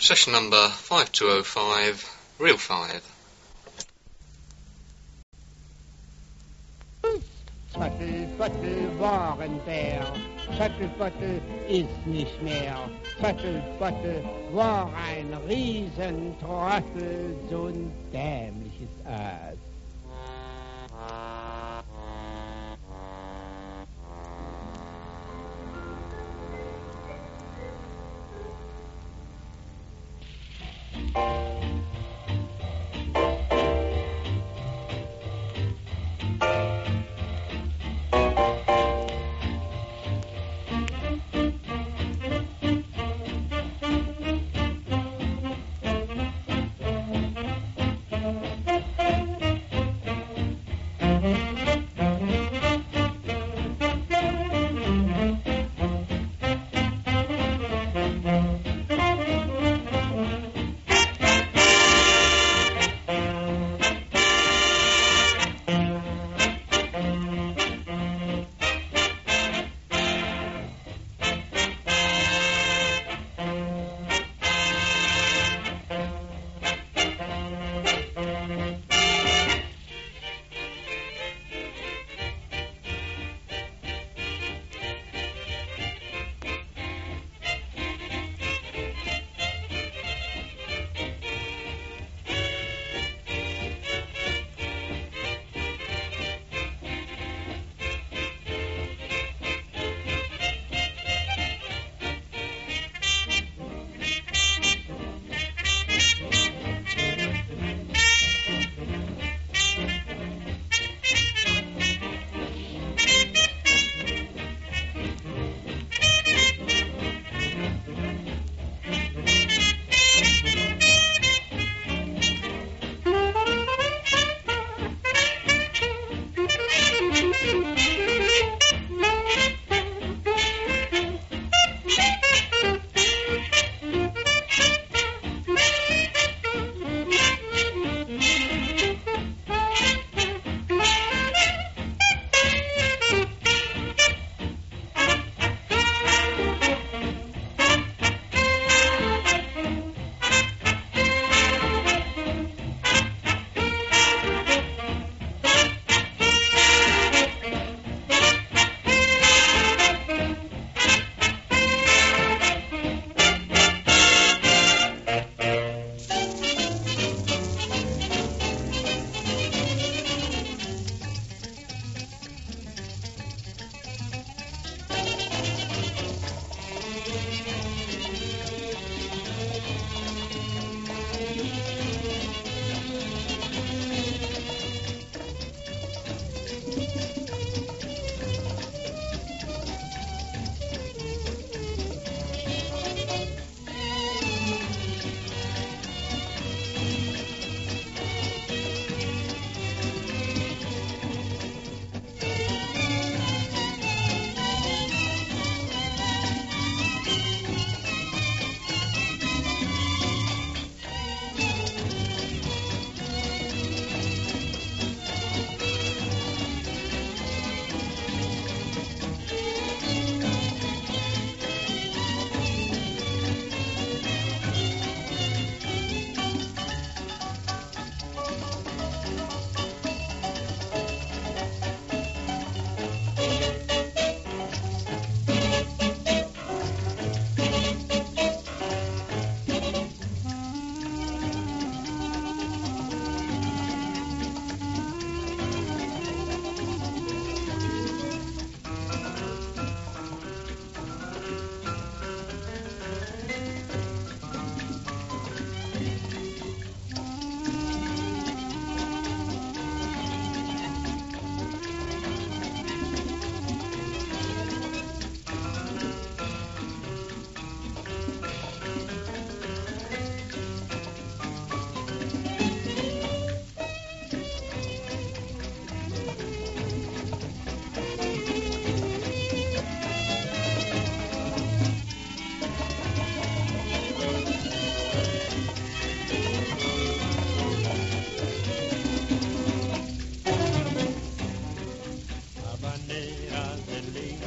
Session number 5205, Reel 5. Tröttel, Böttel waren der, Tröttelböttel ist nicht mehr. Tröttelböttel war ein Riesentrottel, so ein dämliches Aas.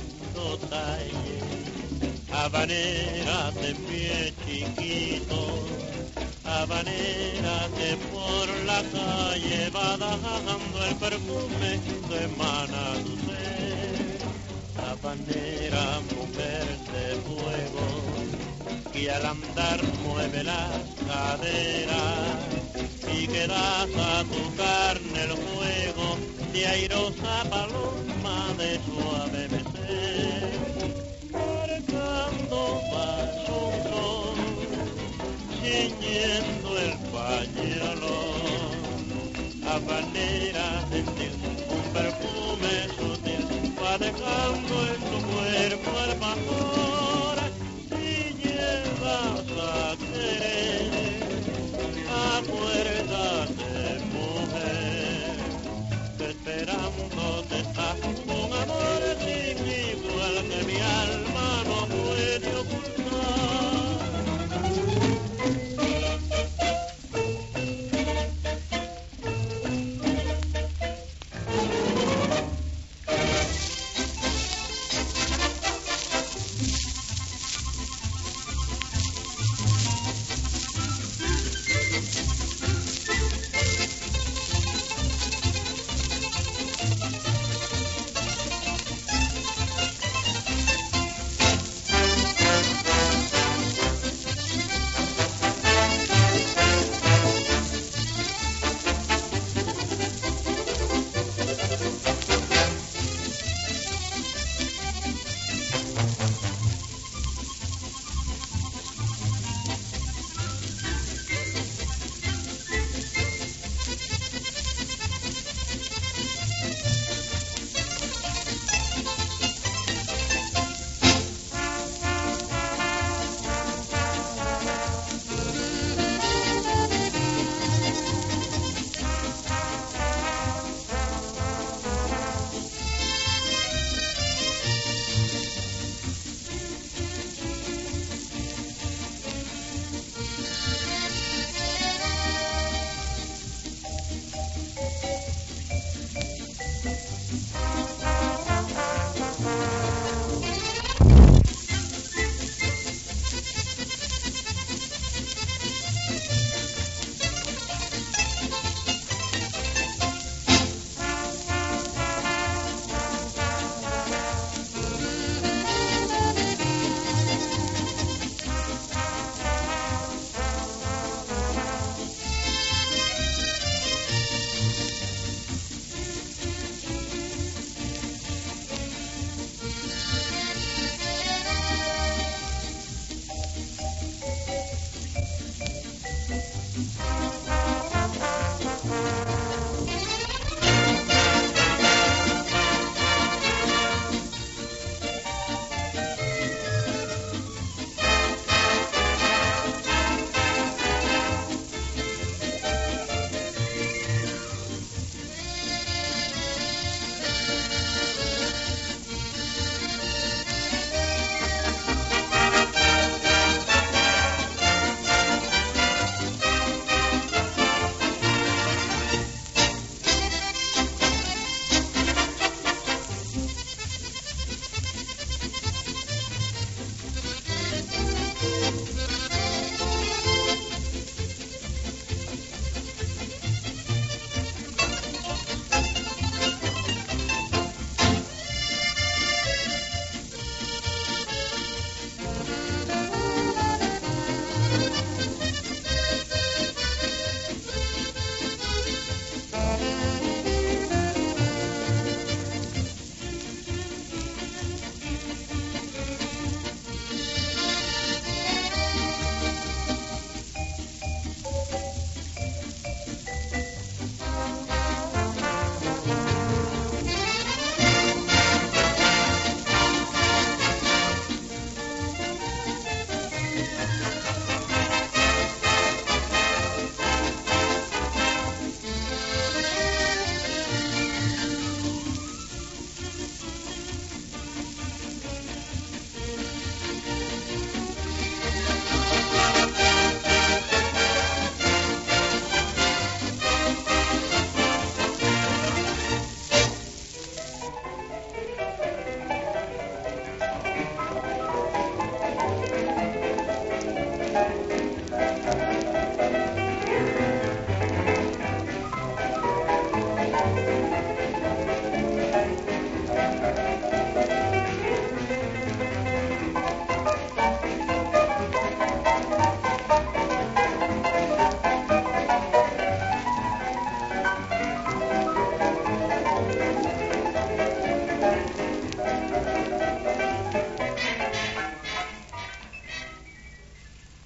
Habanera de pie chiquito, habanera que por la calle va dejando el perfume que emana tu ser. Habanera, mujer de fuego, que al andar mueve las caderas y que das a tu carne el fuego de airosa paloma de suave becer. Marcando pasos, ciñendo el pañuelo, habanera gentil, un perfume sutil, va dejando en tu cuerpo el vapor. Si llegas a querer, acuérdate, mujer, que esperándote está un amor sin igual que mi alma no puede ocultar.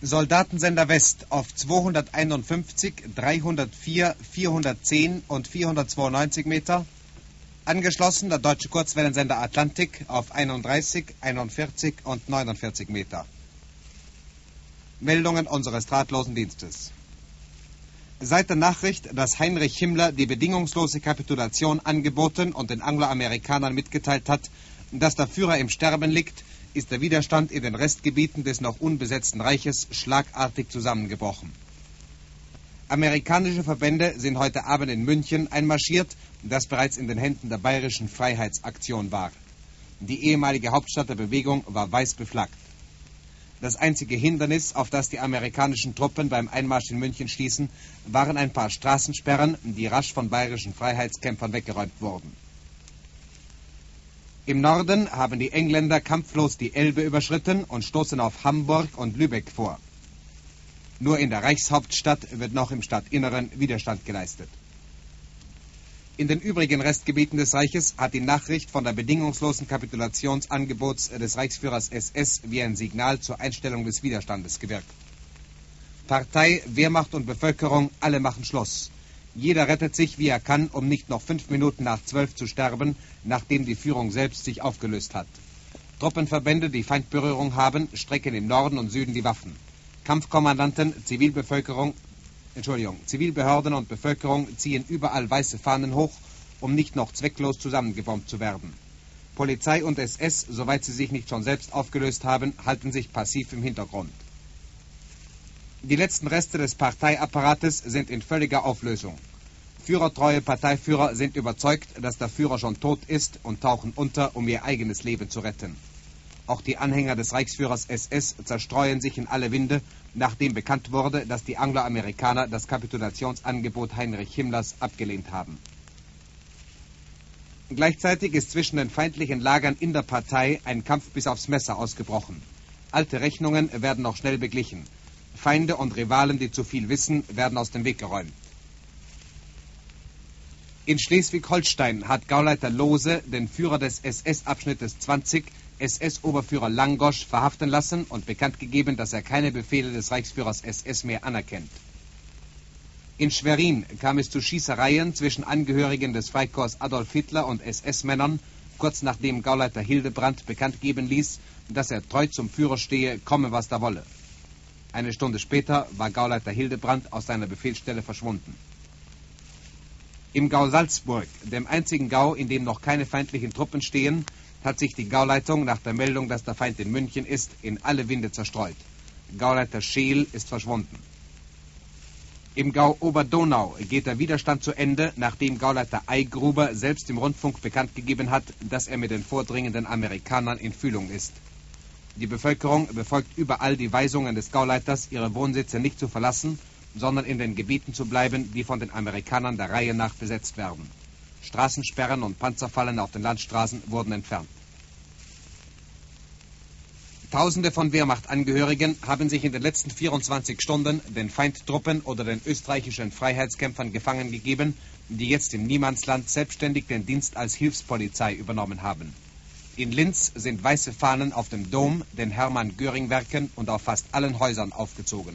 Soldatensender West auf 251, 304, 410 und 492 Meter. Angeschlossen der deutsche Kurzwellensender Atlantik auf 31, 41 und 49 Meter. Meldungen unseres drahtlosen Dienstes. Seit der Nachricht, dass Heinrich Himmler die bedingungslose Kapitulation angeboten und den Angloamerikanern mitgeteilt hat, dass der Führer im Sterben liegt, ist der Widerstand in den Restgebieten des noch unbesetzten Reiches schlagartig zusammengebrochen. Amerikanische Verbände sind heute Abend in München einmarschiert, das bereits in den Händen der Bayerischen Freiheitsaktion war. Die ehemalige Hauptstadt der Bewegung war weiß beflaggt. Das einzige Hindernis, auf das die amerikanischen Truppen beim Einmarsch in München stießen, waren ein paar Straßensperren, die rasch von bayerischen Freiheitskämpfern weggeräumt wurden. Im Norden haben die Engländer kampflos die Elbe überschritten und stoßen auf Hamburg und Lübeck vor. Nur in der Reichshauptstadt wird noch im Stadtinneren Widerstand geleistet. In den übrigen Restgebieten des Reiches hat die Nachricht von der bedingungslosen Kapitulationsangebots des Reichsführers SS wie ein Signal zur Einstellung des Widerstandes gewirkt. Partei, Wehrmacht und Bevölkerung, alle machen Schluss. Jeder rettet sich, wie er kann, um nicht noch 5 Minuten nach 12 zu sterben, nachdem die Führung selbst sich aufgelöst hat. Truppenverbände, die Feindberührung haben, strecken im Norden und Süden die Waffen. Kampfkommandanten, Zivilbehörden und Bevölkerung ziehen überall weiße Fahnen hoch, um nicht noch zwecklos zusammengebombt zu werden. Polizei und SS, soweit sie sich nicht schon selbst aufgelöst haben, halten sich passiv im Hintergrund. Die letzten Reste des Parteiapparates sind in völliger Auflösung. Führertreue Parteiführer sind überzeugt, dass der Führer schon tot ist und tauchen unter, um ihr eigenes Leben zu retten. Auch die Anhänger des Reichsführers SS zerstreuen sich in alle Winde, nachdem bekannt wurde, dass die Angloamerikaner das Kapitulationsangebot Heinrich Himmlers abgelehnt haben. Gleichzeitig ist zwischen den feindlichen Lagern in der Partei ein Kampf bis aufs Messer ausgebrochen. Alte Rechnungen werden noch schnell beglichen. Feinde und Rivalen, die zu viel wissen, werden aus dem Weg geräumt. In Schleswig-Holstein hat Gauleiter Lohse den Führer des SS-Abschnittes 20, SS-Oberführer Langosch, verhaften lassen und bekannt gegeben, dass er keine Befehle des Reichsführers SS mehr anerkennt. In Schwerin kam es zu Schießereien zwischen Angehörigen des Freikorps Adolf Hitler und SS-Männern, kurz nachdem Gauleiter Hildebrand bekannt geben ließ, dass er treu zum Führer stehe, komme was da wolle. Eine Stunde später war Gauleiter Hildebrand aus seiner Befehlsstelle verschwunden. Im Gau Salzburg, dem einzigen Gau, in dem noch keine feindlichen Truppen stehen, hat sich die Gauleitung nach der Meldung, dass der Feind in München ist, in alle Winde zerstreut. Gauleiter Scheel ist verschwunden. Im Gau Oberdonau geht der Widerstand zu Ende, nachdem Gauleiter Eigruber selbst im Rundfunk bekannt gegeben hat, dass er mit den vordringenden Amerikanern in Fühlung ist. Die Bevölkerung befolgt überall die Weisungen des Gauleiters, ihre Wohnsitze nicht zu verlassen, sondern in den Gebieten zu bleiben, die von den Amerikanern der Reihe nach besetzt werden. Straßensperren und Panzerfallen auf den Landstraßen wurden entfernt. Tausende von Wehrmachtangehörigen haben sich in den letzten 24 Stunden den Feindtruppen oder den österreichischen Freiheitskämpfern gefangen gegeben, die jetzt im Niemandsland selbstständig den Dienst als Hilfspolizei übernommen haben. In Linz sind weiße Fahnen auf dem Dom, den Hermann-Göring-Werken und auf fast allen Häusern aufgezogen.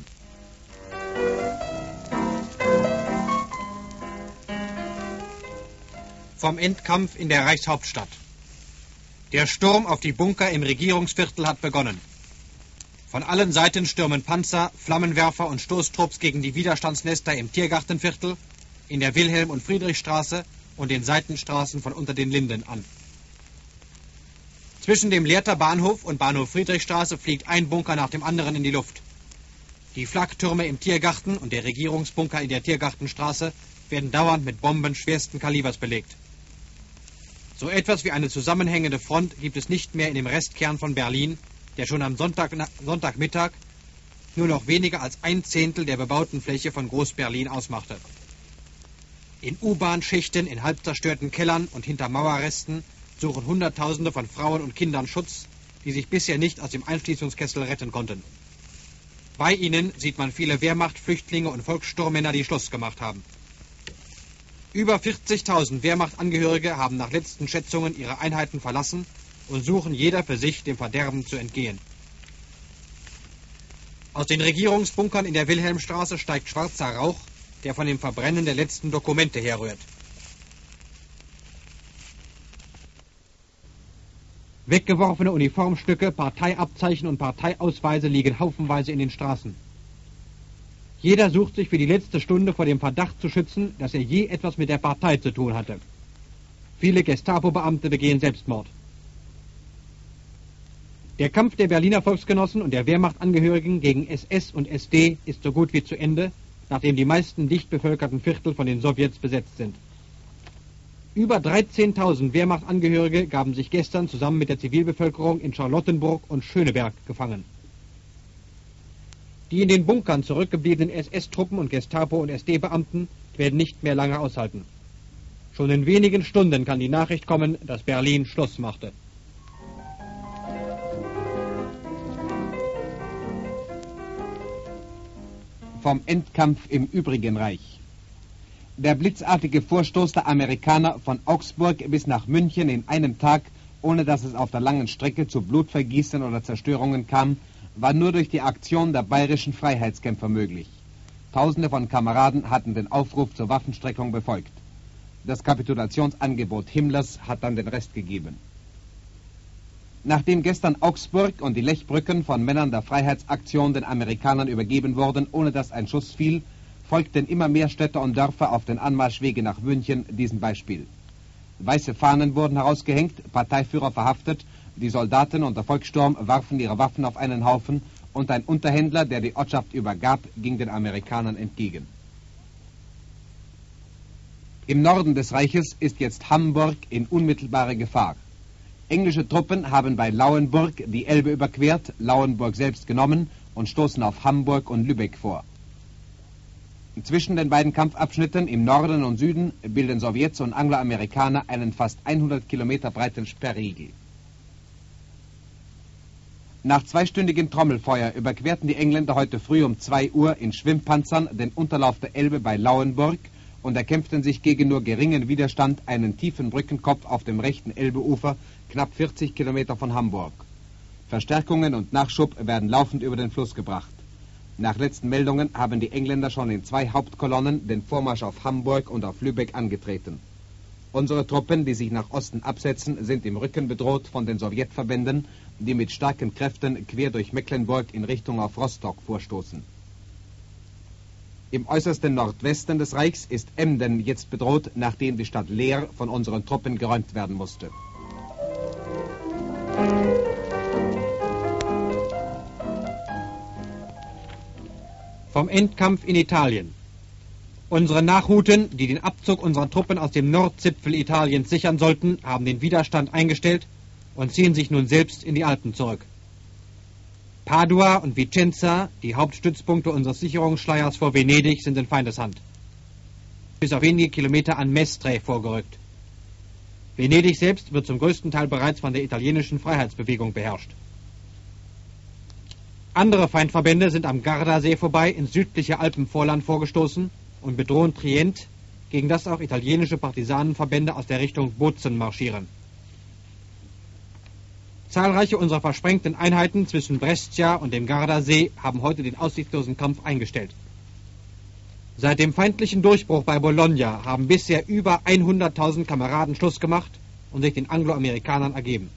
Vom Endkampf in der Reichshauptstadt. Der Sturm auf die Bunker im Regierungsviertel hat begonnen. Von allen Seiten stürmen Panzer, Flammenwerfer und Stoßtrupps gegen die Widerstandsnester im Tiergartenviertel, in der Wilhelm- und Friedrichstraße und den Seitenstraßen von unter den Linden an. Zwischen dem Lehrter Bahnhof und Bahnhof Friedrichstraße fliegt ein Bunker nach dem anderen in die Luft. Die Flaktürme im Tiergarten und der Regierungsbunker in der Tiergartenstraße werden dauernd mit Bomben schwersten Kalibers belegt. So etwas wie eine zusammenhängende Front gibt es nicht mehr in dem Restkern von Berlin, der schon am Sonntagmittag nur noch weniger als 1/10 der bebauten Fläche von Groß-Berlin ausmachte. In U-Bahn-Schichten, in halb zerstörten Kellern und hinter Mauerresten suchen Hunderttausende von Frauen und Kindern Schutz, die sich bisher nicht aus dem Einschließungskessel retten konnten. Bei ihnen sieht man viele Wehrmacht, Flüchtlinge und Volkssturmmänner, die Schluss gemacht haben. Über 40.000 Wehrmachtangehörige haben nach letzten Schätzungen ihre Einheiten verlassen und suchen jeder für sich dem Verderben zu entgehen. Aus den Regierungsbunkern in der Wilhelmstraße steigt schwarzer Rauch, der von dem Verbrennen der letzten Dokumente herrührt. Weggeworfene Uniformstücke, Parteiabzeichen und Parteiausweise liegen haufenweise in den Straßen. Jeder sucht sich für die letzte Stunde vor dem Verdacht zu schützen, dass er je etwas mit der Partei zu tun hatte. Viele Gestapo-Beamte begehen Selbstmord. Der Kampf der Berliner Volksgenossen und der Wehrmachtangehörigen gegen SS und SD ist so gut wie zu Ende, nachdem die meisten dicht bevölkerten Viertel von den Sowjets besetzt sind. Über 13.000 Wehrmachtangehörige gaben sich gestern zusammen mit der Zivilbevölkerung in Charlottenburg und Schöneberg gefangen. Die in den Bunkern zurückgebliebenen SS-Truppen und Gestapo- und SD-Beamten werden nicht mehr lange aushalten. Schon in wenigen Stunden kann die Nachricht kommen, dass Berlin Schluss machte. Vom Endkampf im übrigen Reich. Der blitzartige Vorstoß der Amerikaner von Augsburg bis nach München in einem Tag, ohne dass es auf der langen Strecke zu Blutvergießen oder Zerstörungen kam, war nur durch die Aktion der bayerischen Freiheitskämpfer möglich. Tausende von Kameraden hatten den Aufruf zur Waffenstreckung befolgt. Das Kapitulationsangebot Himmlers hat dann den Rest gegeben. Nachdem gestern Augsburg und die Lechbrücken von Männern der Freiheitsaktion den Amerikanern übergeben wurden, ohne dass ein Schuss fiel, folgten immer mehr Städte und Dörfer auf den Anmarschwege nach München diesem Beispiel. Weiße Fahnen wurden herausgehängt, Parteiführer verhaftet, die Soldaten und der Volkssturm warfen ihre Waffen auf einen Haufen und ein Unterhändler, der die Ortschaft übergab, ging den Amerikanern entgegen. Im Norden des Reiches ist jetzt Hamburg in unmittelbare Gefahr. Englische Truppen haben bei Lauenburg die Elbe überquert, Lauenburg selbst genommen und stoßen auf Hamburg und Lübeck vor. Zwischen den beiden Kampfabschnitten im Norden und Süden bilden Sowjets und Angloamerikaner einen fast 100 Kilometer breiten Sperrriegel. Nach zweistündigem Trommelfeuer überquerten die Engländer heute früh um 2 Uhr in Schwimmpanzern den Unterlauf der Elbe bei Lauenburg und erkämpften sich gegen nur geringen Widerstand einen tiefen Brückenkopf auf dem rechten Elbeufer, knapp 40 Kilometer von Hamburg. Verstärkungen und Nachschub werden laufend über den Fluss gebracht. Nach letzten Meldungen haben die Engländer schon in 2 Hauptkolonnen den Vormarsch auf Hamburg und auf Lübeck angetreten. Unsere Truppen, die sich nach Osten absetzen, sind im Rücken bedroht von den Sowjetverbänden, die mit starken Kräften quer durch Mecklenburg in Richtung auf Rostock vorstoßen. Im äußersten Nordwesten des Reichs ist Emden jetzt bedroht, nachdem die Stadt Leer von unseren Truppen geräumt werden musste. Vom Endkampf in Italien. Unsere Nachhuten, die den Abzug unserer Truppen aus dem Nordzipfel Italiens sichern sollten, haben den Widerstand eingestellt und ziehen sich nun selbst in die Alpen zurück. Padua und Vicenza, die Hauptstützpunkte unseres Sicherungsschleiers vor Venedig, sind in Feindeshand. Bis auf wenige Kilometer an Mestre vorgerückt. Venedig selbst wird zum größten Teil bereits von der italienischen Freiheitsbewegung beherrscht. Andere Feindverbände sind am Gardasee vorbei ins südliche Alpenvorland vorgestoßen und bedrohen Trient, gegen das auch italienische Partisanenverbände aus der Richtung Bozen marschieren. Zahlreiche unserer versprengten Einheiten zwischen Brescia und dem Gardasee haben heute den aussichtslosen Kampf eingestellt. Seit dem feindlichen Durchbruch bei Bologna haben bisher über 100.000 Kameraden Schluss gemacht und sich den Angloamerikanern ergeben.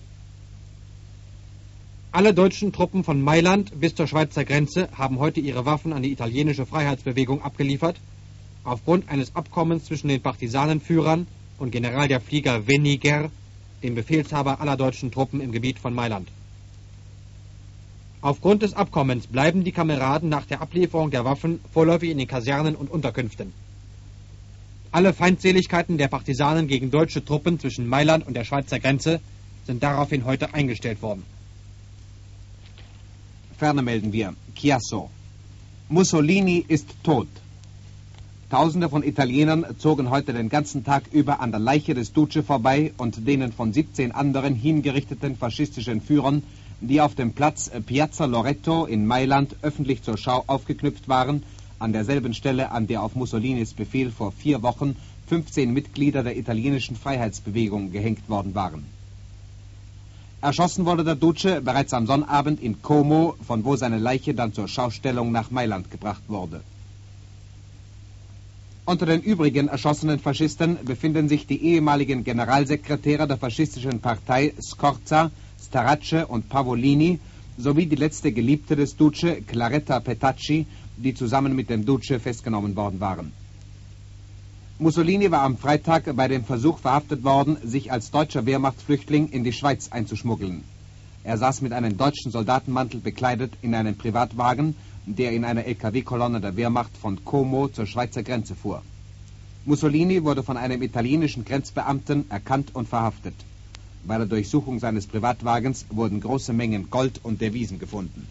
Alle deutschen Truppen von Mailand bis zur Schweizer Grenze haben heute ihre Waffen an die italienische Freiheitsbewegung abgeliefert, aufgrund eines Abkommens zwischen den Partisanenführern und General der Flieger Weniger, dem Befehlshaber aller deutschen Truppen im Gebiet von Mailand. Aufgrund des Abkommens bleiben die Kameraden nach der Ablieferung der Waffen vorläufig in den Kasernen und Unterkünften. Alle Feindseligkeiten der Partisanen gegen deutsche Truppen zwischen Mailand und der Schweizer Grenze sind daraufhin heute eingestellt worden. Ferner melden wir Chiasso. Mussolini ist tot. Tausende von Italienern zogen heute den ganzen Tag über an der Leiche des Duce vorbei und denen von 17 anderen hingerichteten faschistischen Führern, die auf dem Platz Piazza Loreto in Mailand öffentlich zur Schau aufgeknüpft waren, an derselben Stelle, an der auf Mussolinis Befehl vor 4 Wochen 15 Mitglieder der italienischen Freiheitsbewegung gehängt worden waren. Erschossen wurde der Duce bereits am Sonnabend in Como, von wo seine Leiche dann zur Schaustellung nach Mailand gebracht wurde. Unter den übrigen erschossenen Faschisten befinden sich die ehemaligen Generalsekretäre der faschistischen Partei Scorza, Starace und Pavolini sowie die letzte Geliebte des Duce, Claretta Petacci, die zusammen mit dem Duce festgenommen worden waren. Mussolini war am Freitag bei dem Versuch verhaftet worden, sich als deutscher Wehrmachtsflüchtling in die Schweiz einzuschmuggeln. Er saß mit einem deutschen Soldatenmantel bekleidet in einem Privatwagen, der in einer LKW-Kolonne der Wehrmacht von Como zur Schweizer Grenze fuhr. Mussolini wurde von einem italienischen Grenzbeamten erkannt und verhaftet. Bei der Durchsuchung seines Privatwagens wurden große Mengen Gold und Devisen gefunden.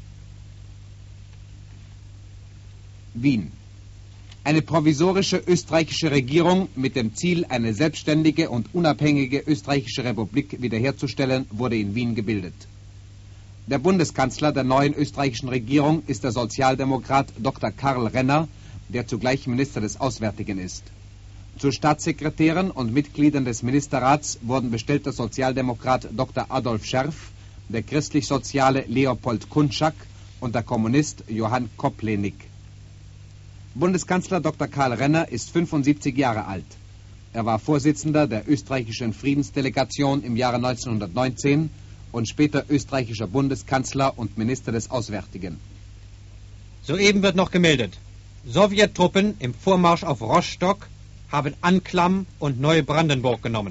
Wien. Eine provisorische österreichische Regierung mit dem Ziel, eine selbstständige und unabhängige österreichische Republik wiederherzustellen, wurde in Wien gebildet. Der Bundeskanzler der neuen österreichischen Regierung ist der Sozialdemokrat Dr. Karl Renner, der zugleich Minister des Auswärtigen ist. Zu Staatssekretären und Mitgliedern des Ministerrats wurden bestellt der Sozialdemokrat Dr. Adolf Scherf, der christlich-soziale Leopold Kunschak und der Kommunist Johann Koplenik. Bundeskanzler Dr. Karl Renner ist 75 Jahre alt. Er war Vorsitzender der österreichischen Friedensdelegation im Jahre 1919 und später österreichischer Bundeskanzler und Minister des Auswärtigen. Soeben wird noch gemeldet. Sowjettruppen im Vormarsch auf Rostock haben Anklam und Neubrandenburg genommen.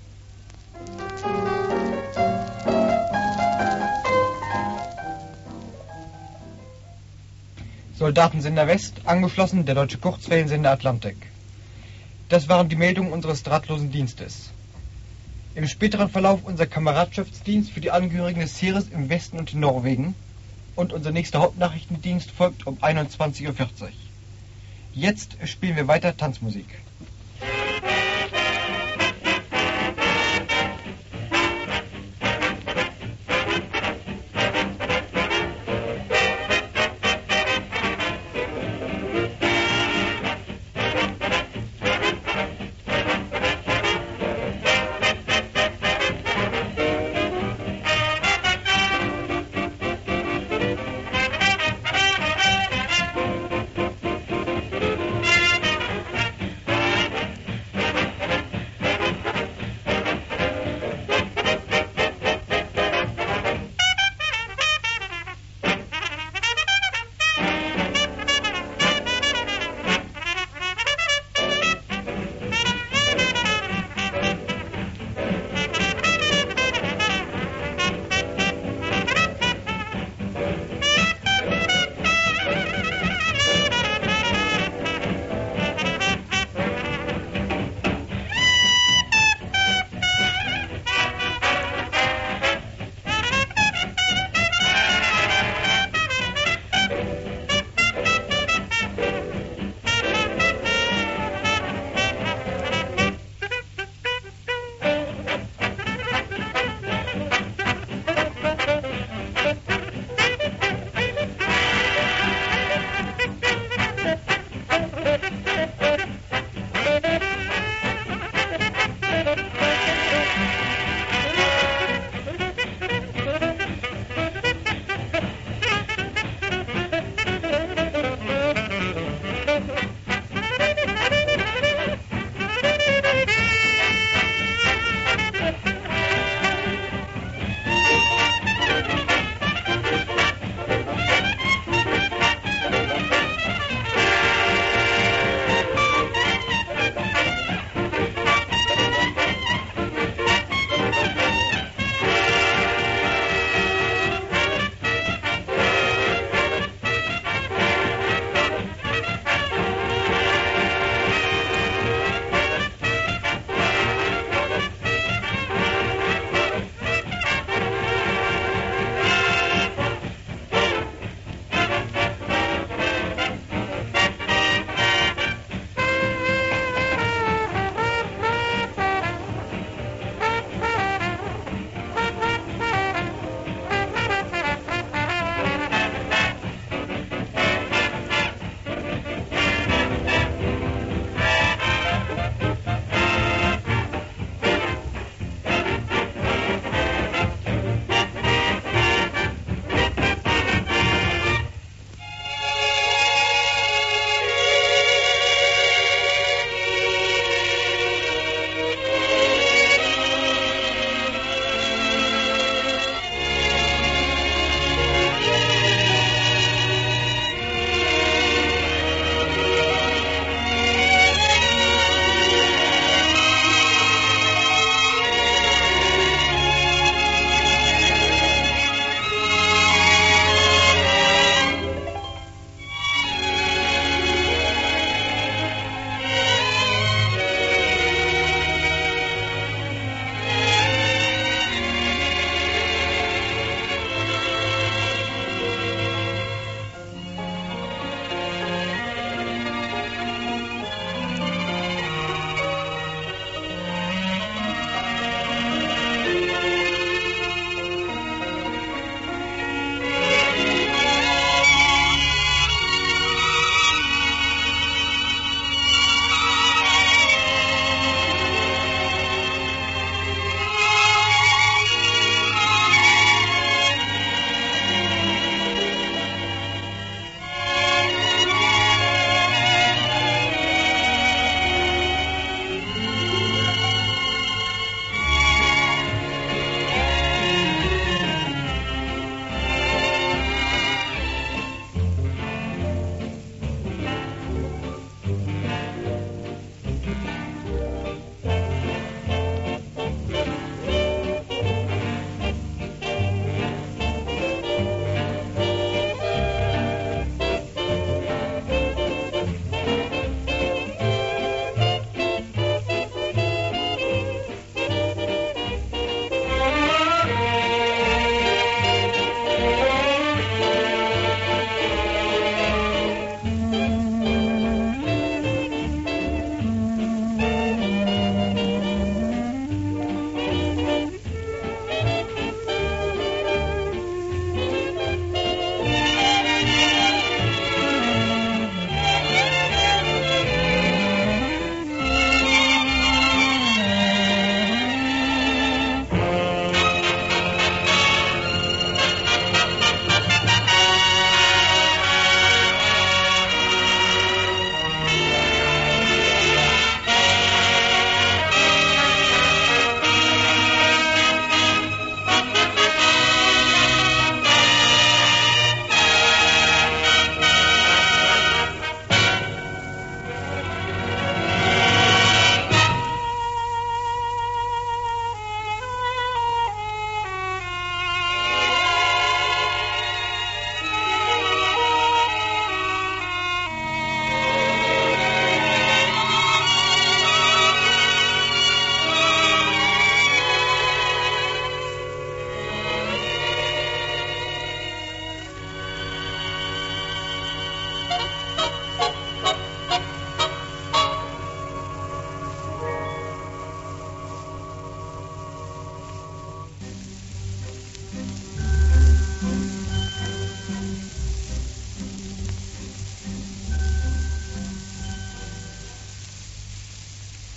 Soldatensender West, angeschlossen der deutsche Kurzwellensender Atlantik. Das waren die Meldungen unseres drahtlosen Dienstes. Im späteren Verlauf unser Kameradschaftsdienst für die Angehörigen des Heeres im Westen und in Norwegen und unser nächster Hauptnachrichtendienst folgt um 21:40 Uhr. Jetzt spielen wir weiter Tanzmusik.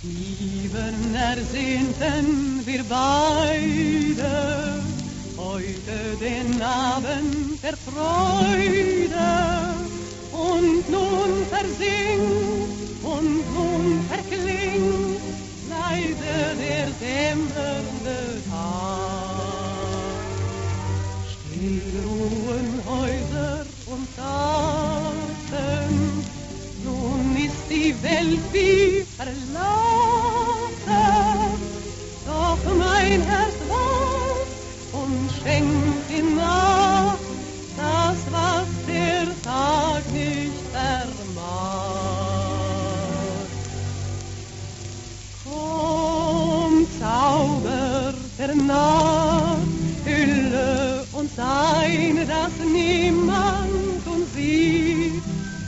Lieben ersehnten wir beide heute den Abend der Freude. Und nun versingt und nun verklingt leise der dämmernde Tag. Still ruhen Häuser und Garten, nun ist die Welt wie verlassen. Doch mein Herz wacht und schenkt in Nacht das, was der Tag nicht vermag. Komm, Zauber der Nacht, hülle uns ein, dass niemand uns sieht.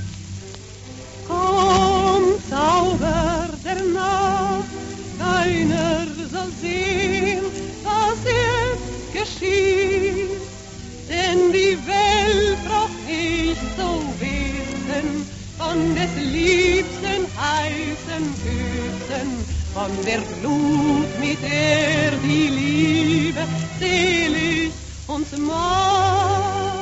Komm, Zauber der Nacht, keiner soll sehen, was jetzt geschieht. Denn die Welt braucht nicht so wissen von des liebsten, heißen Küssen, von der Glut, mit der die Liebe selig uns macht.